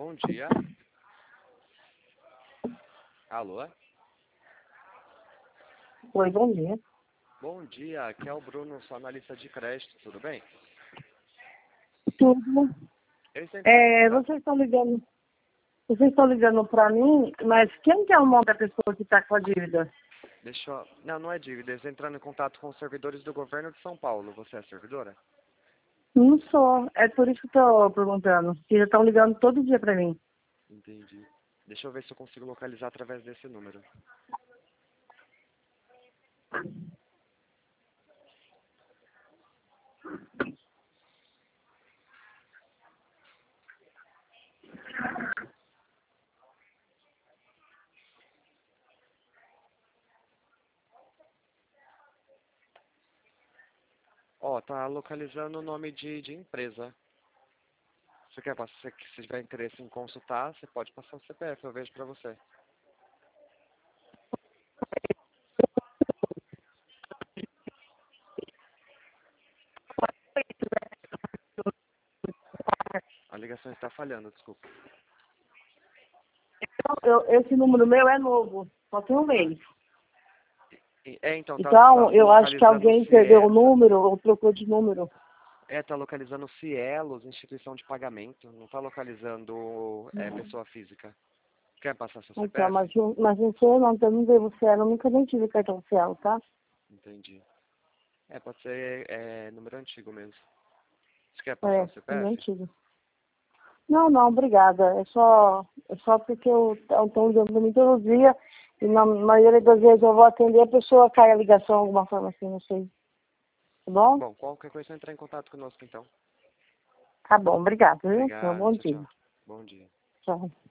Bom dia. Alô? Oi, bom dia. Bom dia, aqui é o Bruno, sou analista de crédito, tudo bem? Tudo. Eu estou entrando em contato. Vocês estão ligando para mim, mas quem que é o nome da pessoa que está com a dívida? Não é dívida, eu estou entrando em contato com os servidores do governo de São Paulo. Você é servidora? Não sou. É por isso que estou perguntando. Porque já estão ligando todo dia para mim. Entendi. Deixa eu ver se eu consigo localizar através desse número. Ó, tá localizando o nome de empresa. Se você tiver interesse em consultar, você pode passar o CPF, eu vejo pra você. A ligação está falhando, desculpa. Esse número meu é novo. Só tem um mês. Então, Então, eu acho que localizando alguém perdeu o número ou trocou de número. tá localizando Cielos, instituição de pagamento. Não tá localizando pessoa física. Quer passar seu Então, CPF? mas não sei, não, eu não devo ser. Eu nunca nem tive cartão oficial, tá? Entendi. Pode ser número antigo mesmo. Você quer passar É, o número CPF? antigo. Não, obrigada. É só porque eu estou ligando para mim todo dia e na maioria das vezes eu vou atender, a pessoa cai a ligação de alguma forma assim, não sei. Tá bom? Bom, qualquer coisa é entrar em contato conosco então. Tá bom, obrigada, viu? Tenha um Obrigado, bom tchau, dia. tchau. Bom dia. Tchau.